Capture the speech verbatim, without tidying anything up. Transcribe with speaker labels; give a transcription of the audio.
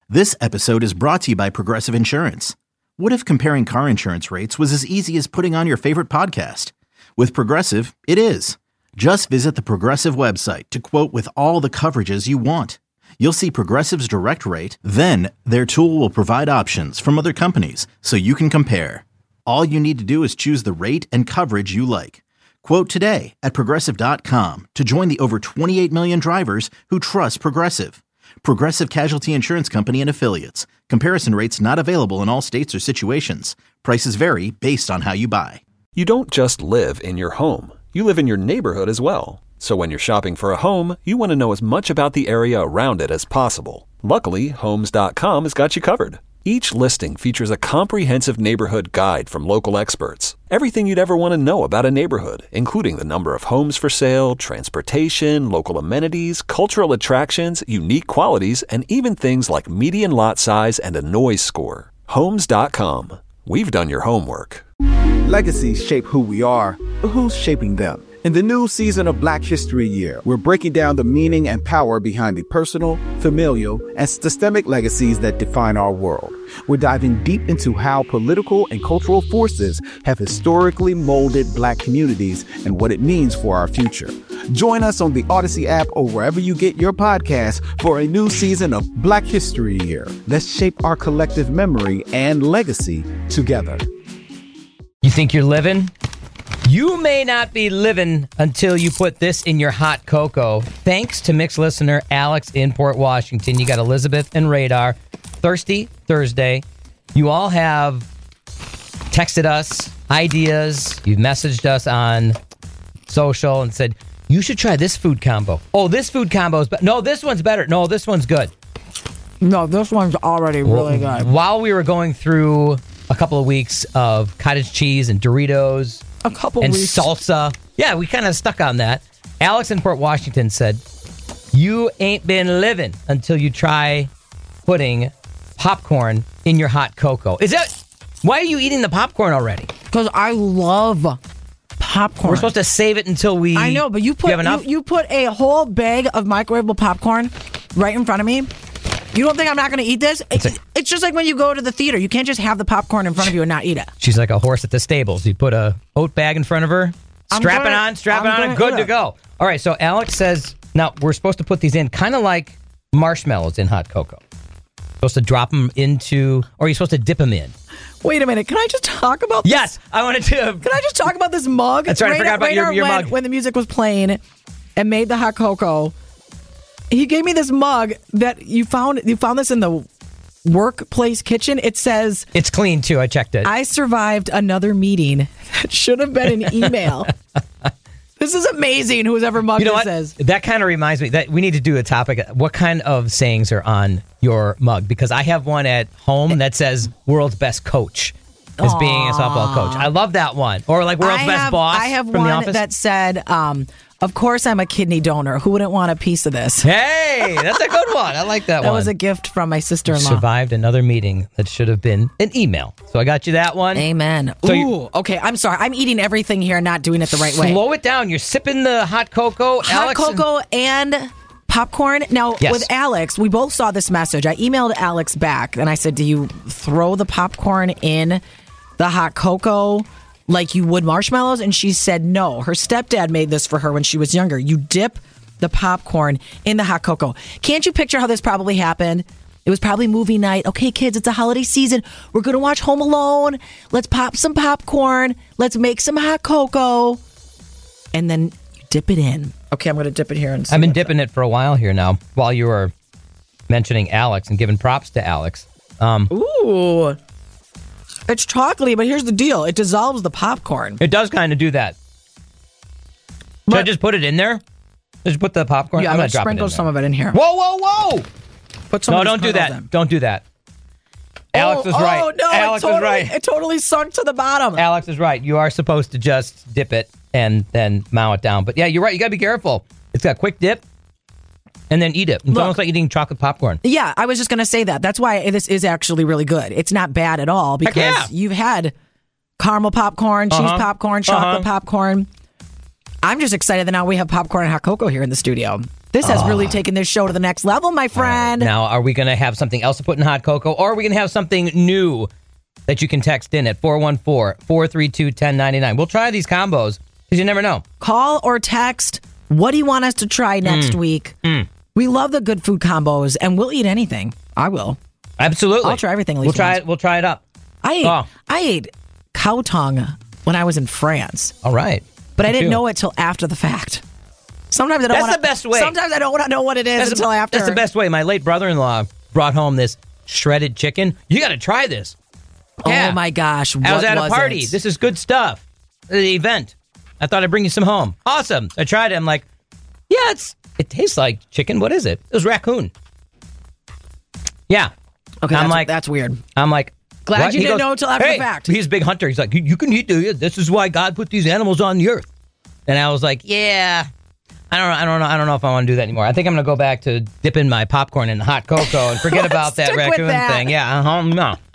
Speaker 1: This episode is brought to you by Progressive Insurance. What if comparing car insurance rates was as easy as putting on your favorite podcast? With Progressive, it is. Just visit the Progressive website to quote with all the coverages you want. You'll see Progressive's direct rate, then their tool will provide options from other companies so you can compare. All you need to do is choose the rate and coverage you like. Quote today at Progressive dot com to join the over twenty-eight million drivers who trust Progressive. Progressive Casualty Insurance Company and Affiliates. Comparison rates not available in all states or situations. Prices vary based on how you buy.
Speaker 2: You don't just live in your home. You live in your neighborhood as well. So when you're shopping for a home, you want to know as much about the area around it as possible. Luckily, Homes dot com has got you covered. Each listing features a comprehensive neighborhood guide from local experts. Everything you'd ever want to know about a neighborhood, including the number of homes for sale, transportation, local amenities, cultural attractions, unique qualities, and even things like median lot size and a noise score. Homes dot com. We've done your homework.
Speaker 3: Legacies shape who we are, but who's shaping them? In the new season of Black History Year, we're breaking down the meaning and power behind the personal, familial, and systemic legacies that define our world. We're diving deep into how political and cultural forces have historically molded Black communities and what it means for our future. Join us on the Odyssey app or wherever you get your podcasts for a new season of Black History Year. Let's shape our collective memory and legacy together.
Speaker 4: You think you're living? You may not be living until you put this in your hot cocoa. Thanks to Mixed listener Alex in Port Washington. You got Elizabeth and Radar. Thirsty Thursday. You all have texted us ideas. You've messaged us on social and said, you should try this food combo. Oh, this food combo is better. No, this one's better. No, this one's good.
Speaker 5: No, this one's already really
Speaker 4: well,
Speaker 5: good.
Speaker 4: While we were going through a couple of weeks of cottage cheese and Doritos,
Speaker 5: a couple
Speaker 4: and
Speaker 5: weeks.
Speaker 4: salsa. Yeah, we kind of stuck on that. Alex in Port Washington said, you ain't been living until you try putting popcorn in your hot cocoa. Is that, why are you eating the popcorn already?
Speaker 5: Because I love popcorn.
Speaker 4: We're supposed to save it until we...
Speaker 5: I know, but you put
Speaker 4: you,
Speaker 5: you, you put a whole bag of microwavable popcorn right in front of me. You don't think I'm not going to eat this? It's,
Speaker 4: it's, a,
Speaker 5: it's just like when you go to the theater. You can't just have the popcorn in front of you and not eat it.
Speaker 4: She's like a horse at the stables. You put a oat bag in front of her, strap it on, strap it on, and good to go. All right, so Alex says, now we're supposed to put these in kind of like marshmallows in hot cocoa. Supposed to drop them into, or you're supposed to dip them in.
Speaker 5: Wait a minute. Can I just talk about this?
Speaker 4: Yes, I wanted to.
Speaker 5: Can I just talk about this mug?
Speaker 4: That's right, I forgot about your, your
Speaker 5: when,
Speaker 4: mug.
Speaker 5: When the music was playing and made the hot cocoa, he gave me this mug that you found. You found this in the workplace kitchen. It says...
Speaker 4: It's clean, too. I checked it.
Speaker 5: I survived another meeting that should have been an email. This is amazing, who's ever mugged
Speaker 4: you know
Speaker 5: this
Speaker 4: what?
Speaker 5: says.
Speaker 4: That kind of reminds me that we need to do a topic. What kind of sayings are on your mug? Because I have one at home that says world's best coach as Aww. being a softball coach. I love that one. Or like world's
Speaker 5: I
Speaker 4: best
Speaker 5: have,
Speaker 4: boss
Speaker 5: I have
Speaker 4: from
Speaker 5: one
Speaker 4: the office.
Speaker 5: that said... Um, Of course, I'm a kidney donor. Who wouldn't want a piece of this?
Speaker 4: Hey, that's a good one. I like that,
Speaker 5: that
Speaker 4: one.
Speaker 5: That was a gift from my sister-in-law.
Speaker 4: Survived another meeting that should have been an email. So I got you that one.
Speaker 5: Amen.
Speaker 4: So
Speaker 5: Ooh, okay. I'm sorry. I'm eating everything here, not doing it the right way.
Speaker 4: Slow it down. You're sipping the hot cocoa.
Speaker 5: Hot
Speaker 4: Alex
Speaker 5: cocoa and... and popcorn. Now,
Speaker 4: yes.
Speaker 5: with Alex, we both saw this message. I emailed Alex back, and I said, do you throw the popcorn in the hot cocoa like you would marshmallows? And she said no. Her stepdad made this for her when she was younger. You dip the popcorn in the hot cocoa. Can't you picture how this probably happened? It was probably movie night. Okay, kids, it's a holiday season. We're going to watch Home Alone. Let's pop some popcorn. Let's make some hot cocoa. And then you dip it in. Okay, I'm going to dip it here. And see
Speaker 4: I've been dipping it for a while here now while you were mentioning Alex and giving props to Alex. Um,
Speaker 5: Ooh. It's chocolatey, but here's the deal. It dissolves the popcorn.
Speaker 4: It does kind of do that. Should
Speaker 5: but,
Speaker 4: I just put it in there? Just put the popcorn?
Speaker 5: Yeah,
Speaker 4: I'm going to drop it in
Speaker 5: sprinkle
Speaker 4: there.
Speaker 5: some of it in here.
Speaker 4: Whoa, whoa, whoa!
Speaker 5: Put some
Speaker 4: no,
Speaker 5: of
Speaker 4: don't do that.
Speaker 5: in.
Speaker 4: Don't do that. Alex
Speaker 5: oh,
Speaker 4: is right.
Speaker 5: Oh, no,
Speaker 4: Alex
Speaker 5: it totally,
Speaker 4: is right.
Speaker 5: It totally sunk to the bottom.
Speaker 4: Alex is right. You are supposed to just dip it and then mow it down. But yeah, you're right. You got to be careful. It's got a quick dip and then eat it. It's
Speaker 5: Look,
Speaker 4: almost like eating chocolate popcorn.
Speaker 5: Yeah, I was just going to say that. That's why this is actually really good. It's not bad at all because
Speaker 4: yeah.
Speaker 5: you've had caramel popcorn, cheese
Speaker 4: uh-huh.
Speaker 5: popcorn, chocolate
Speaker 4: uh-huh.
Speaker 5: popcorn. I'm just excited that now we have popcorn and hot cocoa here in the studio. This has oh. really taken this show to the next level, my friend.
Speaker 4: Right. Now, are we going to have something else to put in hot cocoa, or are we going to have something new that you can text in at four one four, four three two, one zero nine nine? We'll try these combos because you never know.
Speaker 5: Call or text. What do you want us to try next mm. week? Mm. We love the good food combos, and we'll eat anything. I will.
Speaker 4: Absolutely.
Speaker 5: I'll try everything. At least
Speaker 4: we'll try
Speaker 5: once.
Speaker 4: it. We'll try it up.
Speaker 5: I ate,
Speaker 4: oh.
Speaker 5: I ate cow tongue when I was in France.
Speaker 4: All right.
Speaker 5: But
Speaker 4: Me
Speaker 5: I didn't
Speaker 4: too.
Speaker 5: know it till after the fact. Sometimes I don't
Speaker 4: That's
Speaker 5: wanna,
Speaker 4: the best way.
Speaker 5: Sometimes I don't want to know what it is
Speaker 4: that's
Speaker 5: until
Speaker 4: the,
Speaker 5: after.
Speaker 4: That's the best way. My late brother-in-law brought home this shredded chicken. You got to try this. Yeah.
Speaker 5: Oh, my gosh. What
Speaker 4: I was at
Speaker 5: was
Speaker 4: a party.
Speaker 5: It?
Speaker 4: This is good stuff. The event. I thought I'd bring you some home. Awesome. I tried it. I'm like, yeah, it's it tastes like chicken. What is it? It was raccoon. Yeah.
Speaker 5: Okay,
Speaker 4: I'm
Speaker 5: that's,
Speaker 4: like,
Speaker 5: that's weird.
Speaker 4: I'm like,
Speaker 5: glad
Speaker 4: what?
Speaker 5: you
Speaker 4: He
Speaker 5: didn't
Speaker 4: goes,
Speaker 5: know until after
Speaker 4: hey,
Speaker 5: the fact.
Speaker 4: He's a big hunter. He's like, you, you can eat this. This is why God put these animals on the earth. And I was like, yeah, I don't know. I don't know. I don't know if I want to do that anymore. I think I'm going to go back to dipping my popcorn in hot cocoa and forget about that
Speaker 5: Stick with
Speaker 4: raccoon
Speaker 5: that.
Speaker 4: thing. Yeah. Uh-huh, no.